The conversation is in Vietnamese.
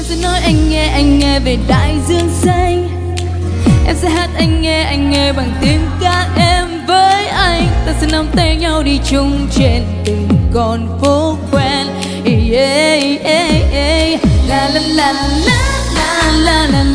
Em sẽ nói anh nghe về đại dương xanh. Em sẽ hát anh nghe bằng tiếng ca em với anh. Ta sẽ nắm tay nhau đi chung trên từng con phố quen. Yeah, yeah, yeah. La la la la la la la.